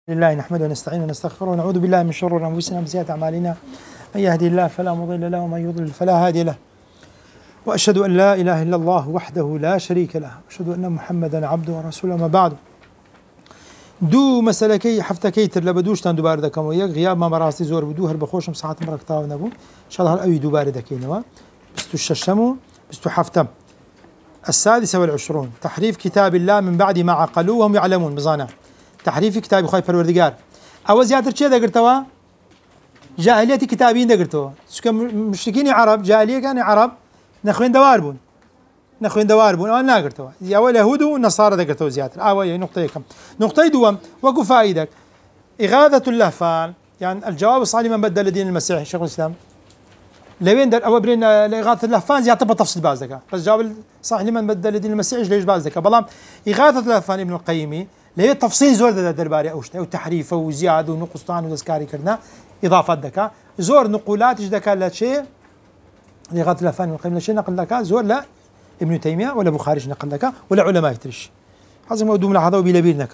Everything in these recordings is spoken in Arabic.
لله نحمده ونستعينه ونستغفره ونعوذ بالله من شرور انفسنا ومن سيئات اعمالنا، من يهدي الله فلا مضل له ومن يضلل فلا هادي له، واشهد ان لا اله الا الله وحده لا شريك له، واشهد ان محمدا عبده ورسوله. ما بعد، دوو مەسەلەکەی هەفتەکەی تر لە بەدووشتان دووبارە دەکەمەوە. یەک غیاب مامەڕاستی زۆر بوو، هەر بەخۆشم ساعتم ڕەکتاو نەبوو، انشاءالله هەر ئەوی دووبارە دەکەینەوە. 26 و 27 السادسة والعشرون تحريف كتاب الله من بعد ما عقلوه وهم يعلمون. بزانا تحريف كتاب خواهي پروردگار او زیاتر چه دەگرتەوە؟ جاهلیەتی کتابین دەگرتەوە. چونکە مشرکینی عرب، جاهلیەکانی عرب نەخوێندەوار بوون، ئەوان ناگرتەوە. ئەوە لە یەهود و نەسارە دەگرتەوە زیاتر. ئەوە نقطە یەکەم. نقطەی دووەم وەکو فائیدەک إغاثة اللهفان، يعني الجواب الصحيح من بدل دين المسيح شيخ الإسلام. لوين در أو برين إغاثة اللهفان زيادة بتفصيل بعض ذكاء، بس جواب صحيح لمن بدل دين المسيح ليش بعض ذكاء. بلام إغاثة اللهفان ابن القيم ليه تفصيل زور ده درباري أوشته وتحريفه وزيادة ونقصان ودسكاري كرنا إضافة ذكاء زور نقولات إيش ذكاء لا شيء. إغاثة اللهفان ابن القيم لا شيء نقل ذكاء زور لا ابن تيمية ولا بخاري نقل ذكاء ولا علماء يترش. هذا موضوع ملاحظة وبيلبير نكم.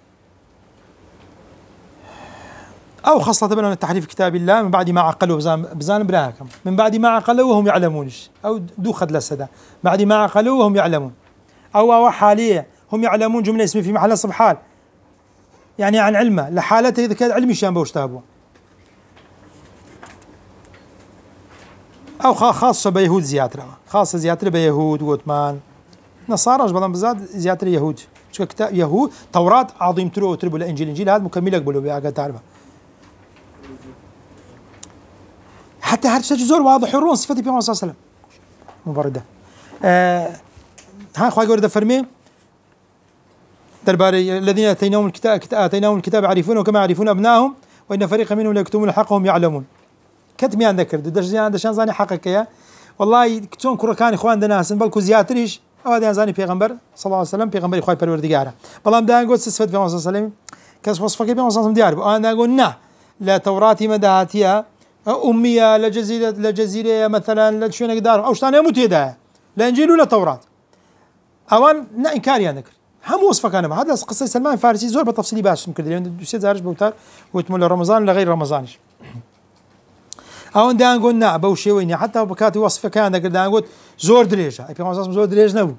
أو خاصة من تحريف كتاب الله من بعد ما عقلوا بزان براكم من بعد ما عقلوا وهم يعلمونش، أو دو خد لسدا بعد ما عقلوا وهم يعلمون، أو حالية هم يعلمون جملة اسمها في محل نصب حال، يعني عن علمه لحالته إذا كان علمي شان بوشتابه. أو خاصة بيهود زياترة، خاصة زياترة بيهود وثمان نصارى بدل بزاد زياترة يهود. شو كتاب يهود توراة عظيم ترو تربو الإنجيل هذا مكمل يقبلوا بيعقد تعرفه. حتى هذا الشيء زور واضح يرون صفة النبي صلى الله عليه وسلم مبردة. ها خواهي ورد فرمي درباري الذين آتيناهم الكتاب يعرفونه كما يعرفون أبنائهم وإن فريقا منهم ليكتمون الحق وهم يعلمون. كتمي عن ذكر دشان زاني حقك يا والله كتون كركان إخوان دناس بلكو زياتريش أو هذا زاني بيغمبر صلى الله عليه وسلم بيغمبر إخوان بروردگاره. بلام دان قلت صفة النبي صلى الله عليه وسلم كاس وصفك النبي صلى الله عليه وسلم ديار أنا أقول نا لا توراتي مدهاتيا أمية لجزيرة مثلا لشو نقدر أو شتانة متيدة لا إنجيل ولا توراة أوان نا إنكار يعني ذكر هم وصفك أنا هذا قصة سلمان فارسي زور بتفصيلي باش ممكن لأن دوسيت زارج بوتار وتمول رمضان لغير رمضانش. أوان دان قلنا بوشي ويني حتى بكاتي وصفك أنا ذكر دان قلت زور دريجة في مصاص زور دريج نبو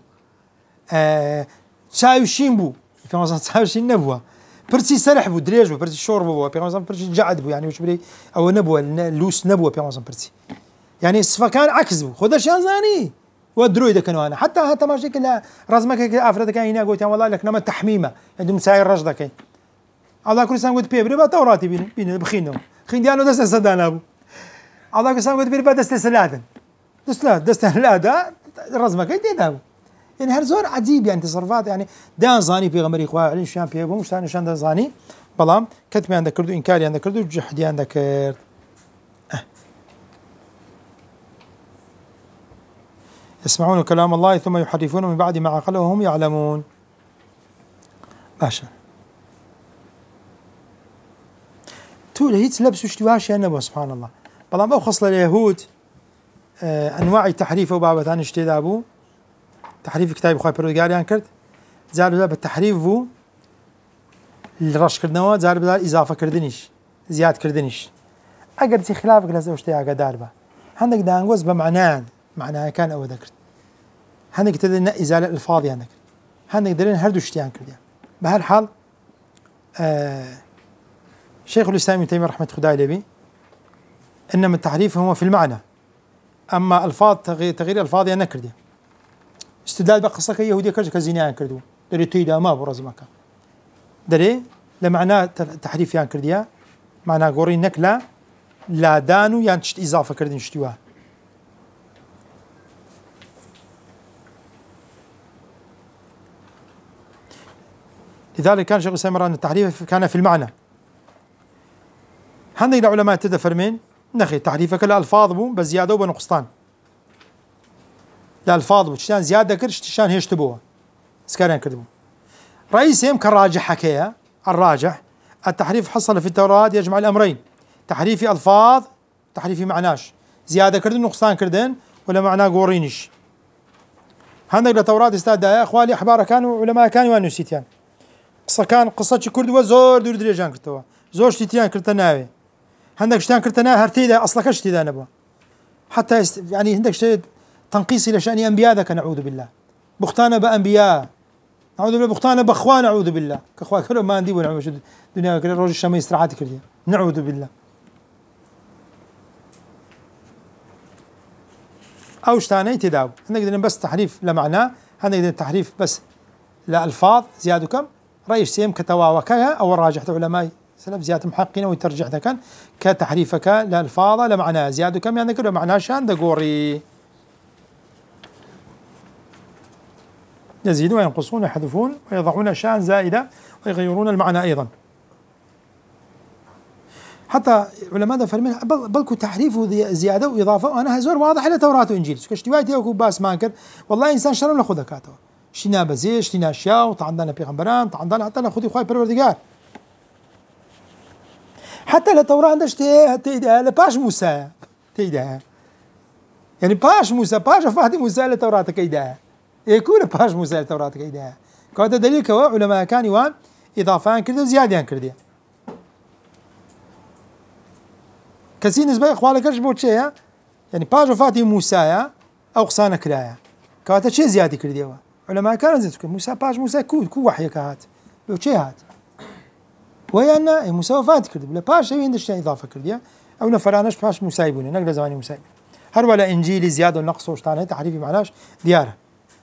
سايوشين بو في مصاص سايوشين نبوه برسي سرح بو دريج بو برسي شورب بو بيغمزان برسي جعد بو يعني وش بري او نبوه لوس نبوه بيغمزان برسي يعني الصفه كان عكس بو خذ شان زاني ودرويده كانوا انا حتى ماشي كلا رزمك افرد كان هنا قلت والله لك نما تحميمه عندهم مساير رجدك كاين الله كل سنه قلت بيبري با توراتي بين بخينهم خين ديالو دست صدانا ابو الله كل سنه قلت بيبري با دست سلادن دست لا رزمك يدينا يعني هرزور عجيب يعني تصرفات يعني دان زاني في غمري إخوة علين شان بيبو مش ثاني شان دان زاني بلام كتمي عندك كردو إنكاري عندك كردو جحدي عندك كرد. يسمعون كلام الله ثم يحرفونه من بعد ما عقلوا وهم يعلمون. باشا تقول هيت لبسوا اشتواش يا نبو سبحان الله. بلام أو خصل اليهود أنواع تحريف وبابا ثاني اشتدابو تحريف كتاب خواهي پروردگاریان کرد زار بدا بالتحريف بو الرش كردنوا زار بدا إضافة كردنيش زياد كردنيش أقر زي خلافك لازم اشتي أقدار با عندك دانغوز بمعناه معناه كان أو ذكر عندك تدرين إزالة الفاضي عندك عندك تدرين هردو اشتيان كرديان. بهالحال شيخ الإسلام ابن تيمية رحمة خداي لبي إنما التحريف هو في المعنى، أما الفاظ تغيير الفاظ يعني كرديان استدلال بقصة كيهودية كرجك زينيان كردو دري تيدا ما برز مكان دري لمعنى تحريف يان كرديا معنى غوري نكلا لا دانو يان تشت إضافة كردين شتوها. لذلك كان شيخ الإسلام أن التحريف كان في المعنى. هندي العلماء تدفر من نخي تحريفك الألفاظ بو بزيادة وبنقصان الألفاظ وشان زيادة كرش شان هيش تبوها سكارين كردبو. رئيسهم كالراجح حكيها الراجح التحريف حصل في التوراة يجمع الأمرين تحريف ألفاظ تحريف معناش زيادة كردن نقصان كردن ولا معناه قورينش. هندق التوراة استاد يا أخوالي أحبار كانوا علماء كانوا ونسيتيان قسەکان قسەی کردووە زۆر دوور درێژان کردەوە زۆر شتیان کردە ناوێ هەندێک شتیان کردە ناو هەر تێیدا ئەسڵەکە شتیدا نەبووە حتى يعني هندك شيء تنقيصي لشأن أنبياء ذاك نعوذ بالله بختانة بأنبياء نعوذ بالله بختانة بأخوان نعوذ بالله كأخوان كلهم ما عندي ونعوذ الدنيا كل روج الشمس استراحات كلها نعوذ بالله أو شتاني تداو هندك بس تحريف لمعناه هندك تحريف بس لألفاظ زيادة كم رأي سيم كتواوكها أو الراجح علماء سلف زيادة محقين ويترجح كان كتحريفك لألفاظ لمعناه زيادة كم يعني كله معناه شان دقوري يزيدون وينقصون ويحذفون ويضعون أشياء زائدة ويغيرون المعنى أيضا حتى علماء فرمين بلكو تحريف وزيادة وإضافة وأنا هزور واضح إلى توراة وإنجيل كشتوايتي وكو باس مانكر والله إنسان شرم لخذ كاتو شتينا بزيش شتينا أشياء وطعندنا بيغمبران طعندنا حتى ناخذ إخوة بروردقار حتى للتوراة عندش تيدا لباش موسى تيدا يعني باش موسى باش فهد موسى للتوراة كيدا يكون باش موسى للتوراة كيدا كهذا دليل كوا علماء كان يوان إضافة كذا زيادة كذا كثير نسبة إخوانك إيش بوتشيا يعني باش فاتي موسى أو قصانا كرايا كهذا شيء زيادة كذا علماء كان زيادة موسى باش موسى كو وحي كهات لو شيء هات وهي أن موسى وفات كرد بلا باش شيء عندش إضافة كردية أو نفرانش باش موسى يبونه نقدر زماني موسى هر ولا إنجيل زيادة ونقص وشتانه تحريفي معناش دياره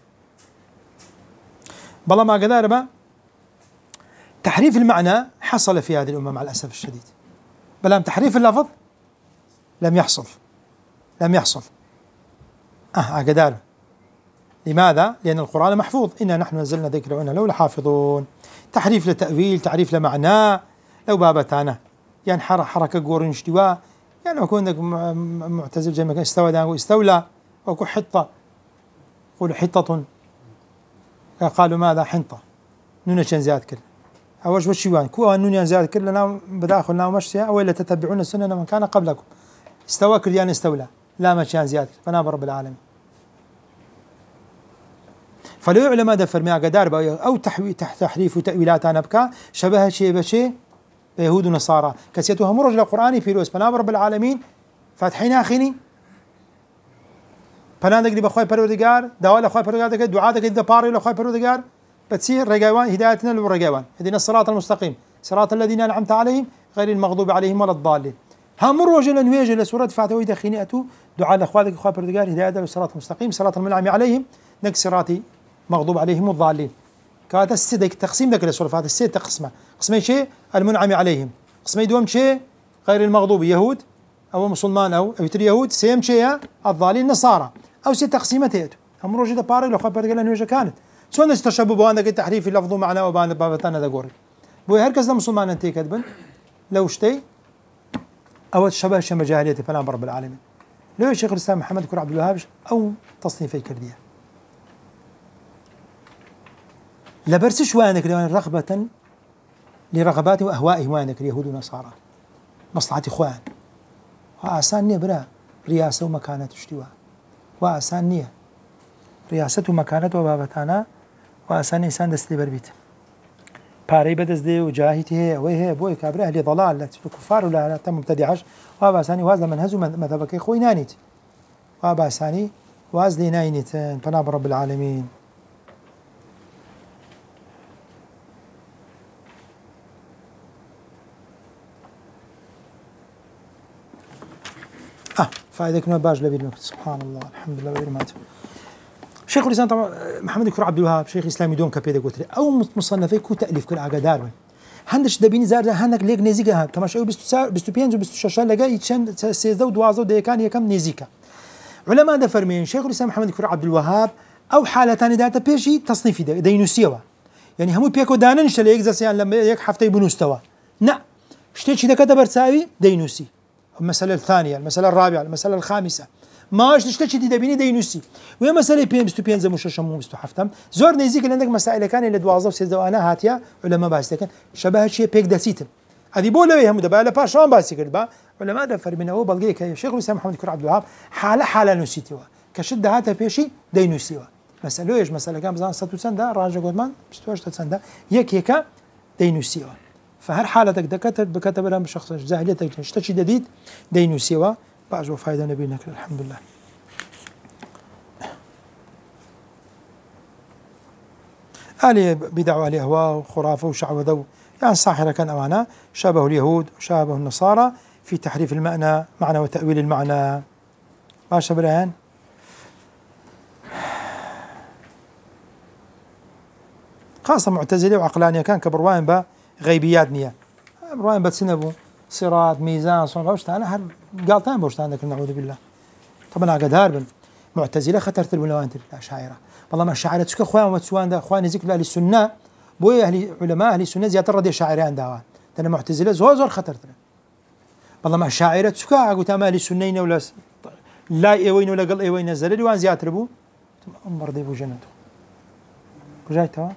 بالله ما قدر ما تحريف المعنى حصل في هذه الأمة مع الأسف الشديد بل تحريف اللفظ لم يحصل قدر لماذا؟ لأن القرآن محفوظ إنا نحن نزلنا ذكر وإنا له لحافظون تحريف لتأويل تعريف لمعنى لو بابتانا يعني حركة قورن اشتواء يعني أكون عندك معتزل زي ما كان استوى دانو استولى وكو حطة يقولوا حطة قالوا ماذا حنطة نونا شان زياد كل أوش وشيوان كو نونا زياد كل لنا بداخلنا ومشيا أو إلا تتبعون السنة من كان قبلكم استوى كل يعني استولى لا مشان زياد فناب رب العالمين فلو علماء دفر مع قدار أو تحريف وتأويلات أنا بكا شبه شيء بشيء بيهود ونصارى كسيتها مرج للقرآن في روس فناب رب العالمين فاتحين أخيني فنادق لي بخوي بردقار دوال أخوي بردقار دعاء إذا باري لأخوي بردقار بتصير رجاوان هدايتنا للرجاوان هدينا الصراط المستقيم صراط الذين أنعمت عليهم غير المغضوب عليهم ولا الضالين هم رجل نويج لسورة فاتوي دخيني أتو دعاء لأخواتك أخوي بردقار هداية للصراط المستقيم صراط المنعم عليهم نك صراطي مغضوب عليهم الضالين كهذا السيد تقسيم ذاك السورة فهذا السيد تقسمه قسمي شيء المنعم عليهم قسمي دوم شيء غير المغضوب يهود أو مسلمان أو يتري يهود سيم شيء الضالين نصارى أو سيد تقسيمته هم روجي ده بارك لو خبر قال إنه كانت شلون تشبه عندك التحريف اللفظ معنا وبان بابتنا ذا قوري بو هركز مسلمان أنت كذبن لو شتي أو شبه شبه جاهلية فلا رب العالمين لو الشيخ الإسلام محمد كر عبد الوهاب أو تصنيفي كردية لبرسش وانك رغبة لرغبات وأهواء وانك اليهود والنصارى مصلحة إخوان وآسان نية برا رياسة ومكانة اشتواء وآسان نية رياسة ومكانة وبابتانا وآسان إنسان دست بربيت باري بدز دي وجاهته وهي بوي كابره أهل ضلال كفار ولا تم مبتدعش واباساني وازل منهز مذهبك إخوي نانيت واباساني وازلي ناينيت فناب رب العالمين فائدة كنا باج لبي سبحان الله الحمد لله وغير مات شيخ الإسلام طبعا محمد كر عبد الوهاب شيخ إسلامي دون كبيرة قلت أو مصنفي كو تأليف كل عقدار هندش دبيني زار هنك ليك نزيكا تماش أو بستو بينز وبستو شاشة لقى يتشن سيزدو ودوازو ديكان يكم نزيكا علماء ده فرمين شيخ الإسلام محمد كر عبد الوهاب أو حالة ثانية داتا بيجي تصنيفي دينوسيوا يعني همو بيكو دانا نشتري يكزاسيان لما يك حفتة بنوستوا نا شتيش ده كده برساوي دينوسي المسألة الثانية المسألة الرابعة المسألة الخامسة ماش تشتكي دبيني دينوسي وهي مسألة بين بستو بين زموش شمو بستو حفتم زور نزيك اللي عندك مسائل كان اللي دوازة وسيزدو أنا هاتيا علماء باسي لكن شبه شيء بيك داسيتم هذه بولا هم دبا لا باشان باسي كربا علماء ده فرمنا هو بلقي كي شيخ الإسلام محمد كر عبد الوهاب حالة نسيتوا كشد هاتا بيشي دينوسيوا مسألة إيش مسألة كان بزان ستو سندا راجع قدمان بستو أشتا سندا يك يكا دەینووسیەوە فهر حالتك دكتب بكتب لهم بشخص جاهليتك اشتشي جديد دينو سوا باجوا فايدة نبينا الحمد لله. آلي بدع وآلي أهواء وخرافة وشعوذة يعني الساحرة كان أمانة شابه اليهود وشابه النصارى في تحريف المعنى وتأويل المعنى ما شبرهن خاصة معتزلة وعقلانية كان كبروان با غيبيات نية بروان بتسنبو صراط ميزان صنع بوشتان هر قالتان بوشتان ذاك نعوذ بالله طبعا عقد هاربن معتزلة خطرت الولوان الأشاعرة والله ما الشاعرة تسكى خوان وتسوان دا خوان ذكر أهل السنة بوي أهل علماء أهل السنة زيادة ردي شاعرين داوان تنا معتزلة زور خطرت والله ما الشاعرة تسكى عقد أهل السنين ولا لا إيوين ولا قل إيوين نزل الوان زيادة ربو أمر ديبو جنته وجايتها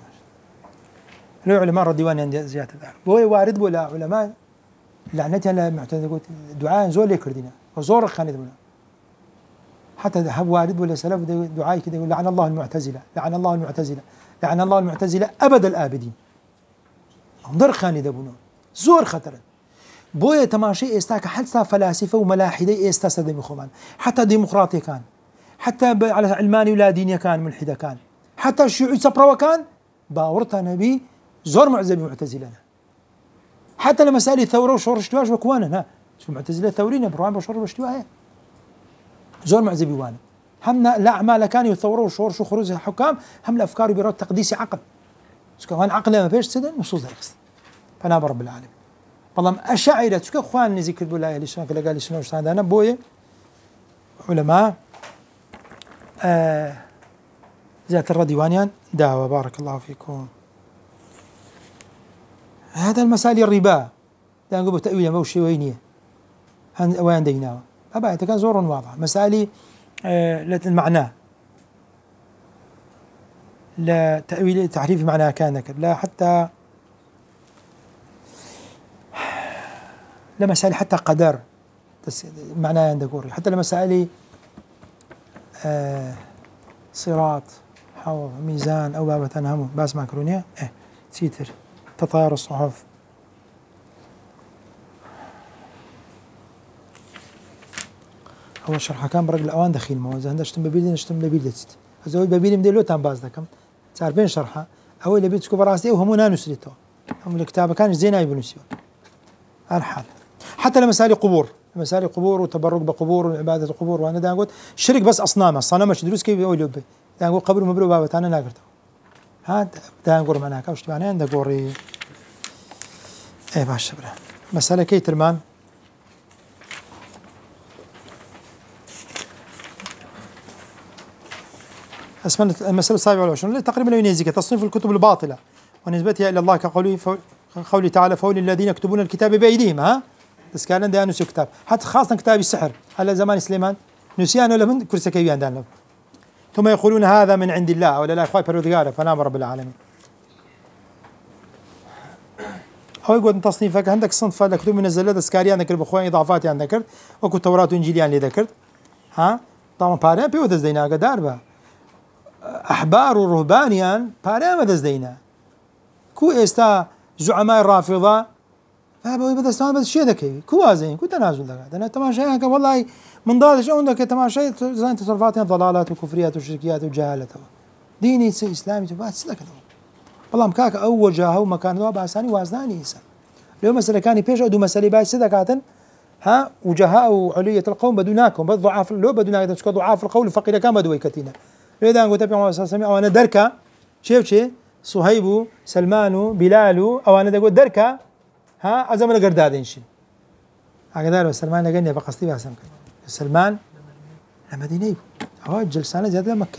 لو علماء الديوان عند زيادة الدار بوي وارد ولا علماء لعنتها لا معتزلة قلت دعاء زور لي كردنا وزور خان يدمنا حتى هب وارد ولا سلف دعاء كذا يقول لعن الله المعتزلة لعن الله المعتزلة لعن الله المعتزلة أبد الآبدين انظر خان يدمنا زور خطر بوي تماشي استاك حتى فلاسفة وملاحدة استسد بخمان حتى ديمقراطي كان حتى على علماني ولا ديني كان ملحدة كان حتى الشيوعي سبروا كان باورتها نبي زور معزبي معتزلة حتى لما سألي ثورة وشور اشتواش وكوانا ها شو معتزلة ثورين بروان بشور واشتوا هي زور معزبي وانا همنا لا أعمال كانوا يثوروا وشور شو خروج الحكام هم الأفكار بيراد تقديس عقل كمان عقله ما فيش سدن نصوص ذلك فأنا برب العالمين والله أشاعرة تشكى خوان ذكر بالله اللي سنة قال لي سنة وش أنا بوي علماء ذات الرديوانيان دعوة بارك الله فيكم هذا المسائل الربا ده نقول تأويل موشي وينيه وين ديناه أبا كان زور واضح مسائل المعنى لا تأويل تحريف معناه كان لا حتى لمسائل حتى قدر معناه عند قوري حتى لمسائل صراط حوض ميزان أو بابة أنهم باس ماكرونية تيتر تطاير الصحف أول شرح كان برق الأوان دخيل موازة هندش تم ببيلي نشتم ببيلي تست هزوي ببيلي مدير لو تام باز دكم تعرفين شرحه أول اللي بيتسكو براسي وهم نانوسريتو هم الكتابة كان زين يبنسيون الحال حتى لمسائل قبور مسائل قبور وتبرك بقبور وعبادة القبور وأنا دا قلت شرك بس أصنام الصنم مش دروس كيف يقولوا به دا نقول قبر مبلو بابا أنا ناقرته هاد دا نقول معنا كوش تبعني عند قوري إيه باش شبره مسألة كي ترمان اسمها المسألة 27 تقريبا لو ينزك تصنيف الكتب الباطلة ونسبتها إلى الله كقوله تعالى فأولي الذين يكتبون الكتاب بأيديهم ها بس كان ده نسوا كتاب حتى خاصة كتاب السحر هلا زمان سليمان نسيان ولا من كرسي كيان دان ثم يقولون هذا من عند الله ولا لا إخوة برودغارة فنام رب العالمين هو يقول تصنيفك عندك صنف الكتب من الزلات السكارية عندك البخوان إضافات عندك وكو التوراة وإنجيل اللي ذكرت ها طبعا بارين بيو دزدينا قدار با أحبار ورهبانيان بارين ما دزدينا كو إستا زعماء الرافضة فابوي بدستان بس شيء ذكي كوازين كو تنازل ذاك انا تماشى والله من ضادش عندك تماشى زين تصرفاتنا ضلالات وكفريات وشركيات وجهالة ديني اسلامي بس لك والله مكاك اول جاهه ومكان ذا باساني وازناني انسان لو مثلا كان بيش ادو مساله باي صدقات ها وجهاء وعليه القوم بدوناكم بضعاف لو بدوناك تسكو ضعاف القول فقير كان بدوي كتينا اذا قلت ابي محمد او انا دركه شيء صهيب سلمان بلال او انا اقول دركه ها أزمنا قردادين شيء هكذا سلمان لقيني بقصدي باسم سلمان لمدينة هو جلسانة زيادة لمكة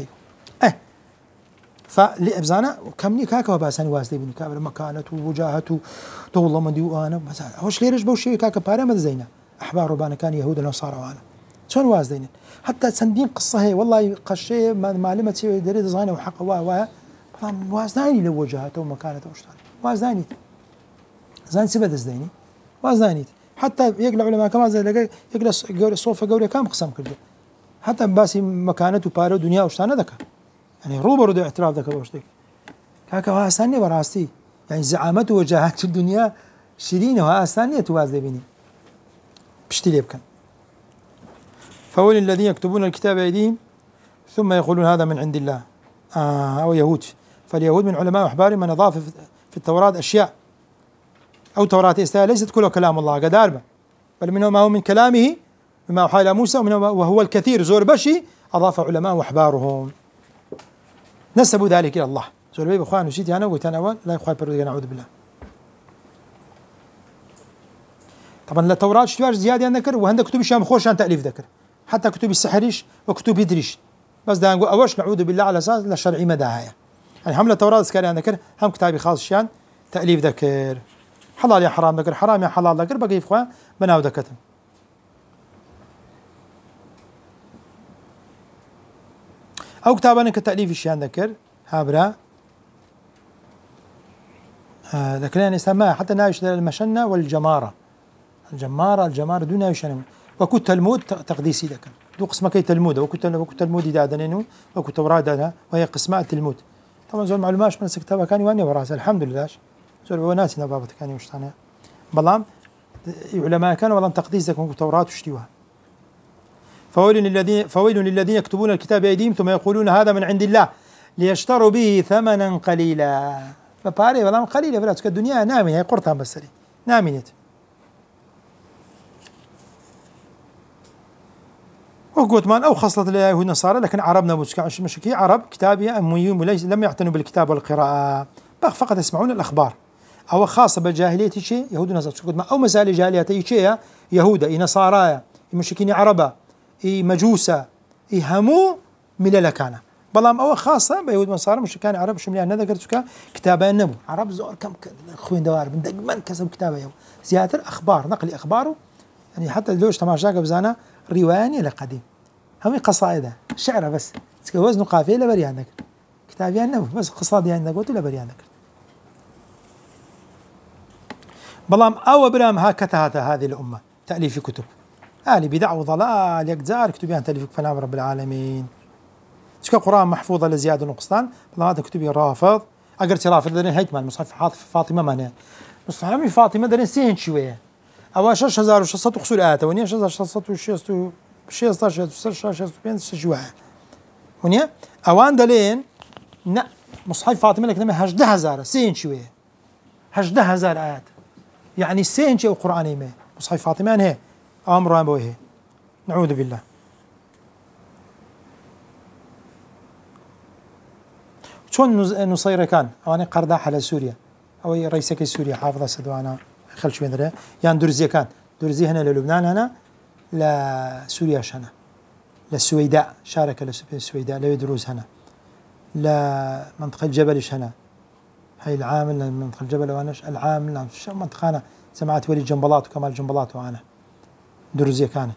فلأبزانا كمني كاكا وباساني واسدي بني كابر مكانته ووجاهته والله من ديوانا مثلا هوش ليرش بوشي كاكا بارا ما زينا أحبار ربانا كان يهود ونصارى وانا شلون واسدين حتى سندين قصة هي والله قشة معلمة سوي دريد زينة وحق واسداني لو وجاهته ومكانته وشتان واسداني زين سبت زيني وزانيت حتى يقلع علماء كمان زي لقى يقلع صوفة قولي كام قسم كله حتى باسي مكانته بارو دنيا وشتانه ذكر يعني روبرو ده اعتراف ذكر وشتك كاكا واساني براستي يعني زعامته وجاهات الدنيا شيرينه وآسانية توازي بيني بشتلي بكن. فأولي الذين يكتبون الكتاب بأيديهم ثم يقولون هذا من عند الله أو يهود. فاليهود من علماء وأحبار من أضاف في التوراة أشياء أو توراة إسرائيل ليست كلها كلام الله قداربة، بل منه ما هو من كلامه بما أوحى إلى موسى، وهو الكثير زور بشي أضاف علماء وأحبارهم نسبوا ذلك إلى الله. زور بي بخوان وسيتي أنا وقلت أنا لا يخوان بردك نعوذ بالله. طبعا التوراة اشتواج زيادة ذكر، وهند كتب الشام خوش عن تأليف ذكر، حتى كتب السحريش وكتب يدريش، بس ده نقول أوش نعوذ بالله على أساس للشرعي مداها. يعني حملة التوراة سكاري ذكر هم كتابي خاص شان تأليف ذكر، حلال يا حرام ذكر، حرام يا حلال ذكر، بقي إخوان بناو ذكتهم. أو كتابنا كتأليف الشان ذكر هابرا ذكرين يسمى حتى نايش المشنة والجمارة، الجمارة دون نايشنا، وكو تلمود تقديسي ذكر دو قسمة كي تلمود وكو تلمود دادنينو وكو توراة دادها وهي قسماء التلمود. طبعا زول معلوماش من كتابها كان يواني وراسه الحمد لله، زول وناسي نبابة كان يوشتانيا بلام علماء كانوا والله تقديس ذكر توراة وشتيوها. فويل للذين يكتبون الكتاب بأيديهم ثم يقولون هذا من عند الله ليشتروا به ثمنا قليلا. فباري والله قليلا فلا تك الدنيا نامية قرطها بس نامية. وقلت مان أو خصلة اليهود والنصارى، لكن عربنا مشكي عرب كتابي أميون وليس لم يعتنوا بالكتاب والقراءة، فقط يسمعون الأخبار. أو خاصة بالجاهلية شيء يهود ونصارى أو مسائل جاهلية شيء يهودا نصارى مشكين عربا مجوسة همو ملل كان بلام أو خاصة بيهود ونصارى مشكان عرب شو مليان ذكرتك كتابة النبو عرب زور كم خوين دوار من دقمان كسب كتابة يوم زيادة أخبار نقل أخباره، يعني حتى لوش تماشاك بزانا رواية لقديم هم قصائد شعر بس وزن قافية لبريان ذكر كتاب النبو بس قصائد يعني ذكر ولا بريان ذكر بلام أو برام هكذا هذه الأمة تأليف كتب آلي بدع وضلال يكزار كتبيان تأليف فنام رب العالمين. شكا قرآن محفوظة لزيادة ونقصان بلا هذا كتبي رافض أقرت رافض درين هيكمان مصحف فاطمة مانه مصحف فاطمة درين سين شوية أو 6600 قصور آتا ونيا 6616 شوية ونيا أوان دلين نا مصحف فاطمة لكن 18000 سين شوية 18000 آيات يعني سين شيء قرآني ما مصحف فاطمة هي أمر أبوه نعوذ بالله. شون نصير كان أواني قرداح على سوريا أو رئيسك سوريا حافظة سدوانا خل شوي ندري يعني درزي كان درزي هنا للبنان هنا لسوريا هنا للسويداء شارك للسويداء ليدروز هنا لمنطقة الجبل هنا هاي العامل لمنطقة الجبل وانش العامل شو منطقة سمعت ولي جنبلاط وكمال جنبلاط وأنا درزي كان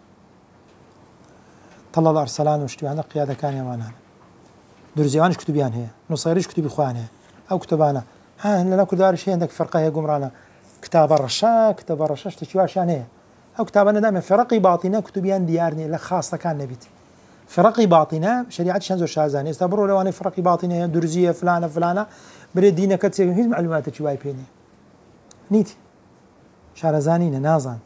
طلع الأرسلان وشتوي هنا قيادة كان يمانها درزيانش كتبيان هي نصيريش كتب إخوانها أو كتبانا لا كدار شيء عندك فرقة هي قمرانا كتاب الرشاش تشواش يعني هي أو كتابنا دائما فرقي باطنة كتبيان ديارني لا خاصة كان نبيت فرقي باطنة شريعة شنزو شازاني استبروا لو أنا فرقي باطنة درزية فلانة بريد دينك كتير هي معلومات تشواي بيني نيتي شارزانين نازان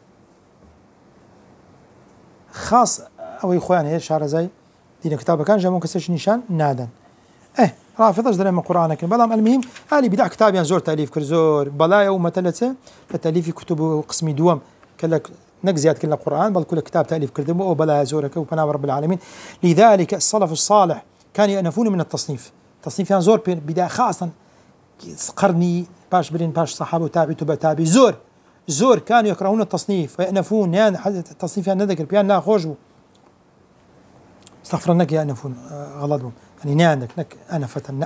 خاص أو إخوان هي شارزاي دين كتابه كان جا ممكن سش نشان نادن رافضش دري من قرآن كن بلام المهم هالي بدع كتاب يعني زور تأليف كرزور بلايا ومثلثة لتأليف كتب قسمي دوام كلك نجزيات كل القرآن بل كل كتاب تأليف كردم أو بلايا زورك وبنام رب العالمين. لذلك السلف الصالح كان يأنفون من التصنيف يعني زور بداية خاصة قرني باش برين باش صحابة وتابعي تبع تابعي زور كانوا يكرهون التصنيف ويأنفون يعني التصنيف يعني نذكر بيان لا خوجو استغفر انك يا انفون غلطهم يعني نعندك نك انا فتن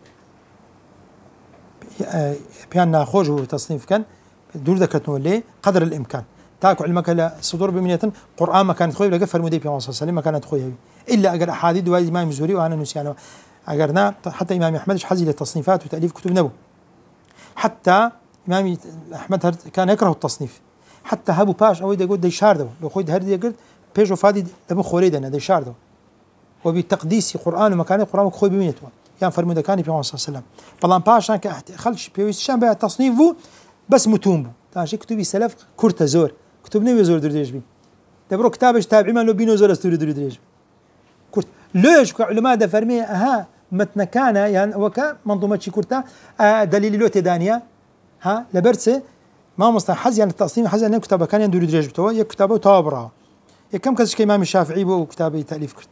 بيان خوج هو تصنيف كان دور ذكرتنا ليه قدر الامكان تاكل علمك لا صدور بمنية قرآن ما كانت خوي لقفل المدير في مصر سليم ما كانت خوي الا اجر احاديث وايد امام الزهري وانا نسيانه اجرنا حتى امام احمد حزي للتصنيفات وتاليف كتب نبو حتى امام احمد كان يكره التصنيف حتى هابو باش او يقول دي شاردو لو خوي هردي يقول بيجو فادي دم خوريدنا دي شاردو وبتقديس قرآن ومكان القرآن خوي بمينته یان فرمودەکانی پێغەمبەر صلی الله علیه و سلم بەڵام پاشان کە خەڵکی پێویستیان بە تەصنیف بوو بەس متون بوو تاشی کتوبی سەلەف کورتە زۆر کتوب نەوێ زۆر درێژ بی دەبڕۆ کتابش تابعیمان لۆ بینەوە زۆر ئەستوری درێژ کورت لۆش کە عولەما دەفەرمێ ئەها متنەکانە یان ئەوەکە منظومەی کورتە دلیلی لۆ تێدانە ها لەبەر چ مامۆستا حەزیان لە تەصنیف حەزیان لە کتابەکانیان دووری درێژ بتەوە یەک کتابە و تەواو بڕاوە یەکەم کەسش کە ئیمامی شافعی بۆ ئەو کتابەی تەلیف کرد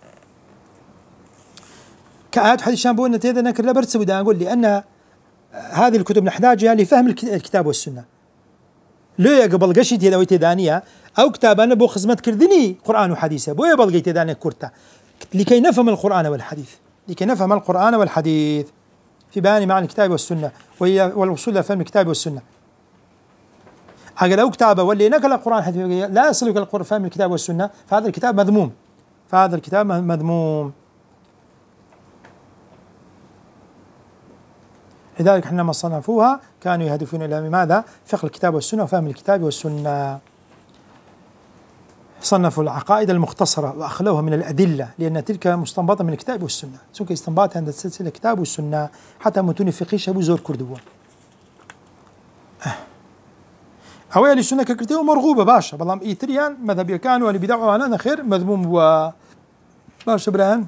كآيات حديث بو أن تيدا نكر لبرت سودا أقول لأن هذه الكتب نحتاجها لفهم الكتاب والسنة ليه قبل قشيت يا لويت دانية أو كتاب أنا بو خدمة كردني قرآن وحديث بو يبل قيت دانية كرتا لكي نفهم القرآن والحديث لكي نفهم القرآن والحديث في بيان معنى الكتاب والسنة والوصول لفهم الكتاب والسنة أقل أو كتابه واللي نقل القرآن حديث لا يصل إلى فهم الكتاب والسنة فهذا الكتاب مذموم فهذا الكتاب مذموم لذلك حينما صنفوها كانوا يهدفون إلى ماذا؟ فقه الكتاب والسنة وفهم الكتاب والسنة. صنفوا العقائد المختصرة وأخلوها من الأدلة لأن تلك مستنبطة من الكتاب والسنة سوك استنباط عند السلسلة الكتاب والسنة حتى متون فقهي شبو زور كردوا أولا السنة ككرتيه مرغوبة باشا بلام إيتريان مذهب كانوا اللي بدعوا أنا خير مذموم و باشا برهان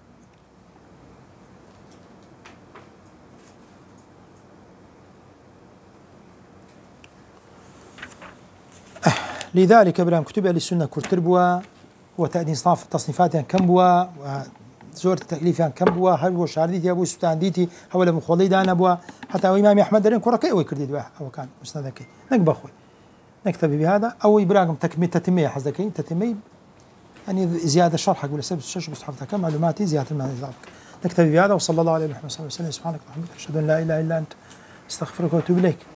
لذلك برام كتب أهل السنة كرتر بوا وتأدين صنف تصنيفاتها كم بوا وزور تكليفها كم بوا هل هو شارديتي أبو سبتان ديتي هو لم خولي دانا بوا حتى إمام أحمد درين كرة كي ويكردي دوا أو كان مستندكي نقبل أخوي نكتفي بهذا أو إبراهيم تتمية حزكي تتمية يعني زيادة شرح أقول سبب الشرح بصحفتها كم معلوماتي زيادة المعنى نكتفي بهذا وصلى الله عليه وسلم سبحانك اللهم وبحمدك أشهد أن لا إله إلا أنت استغفرك وأتوب إليك.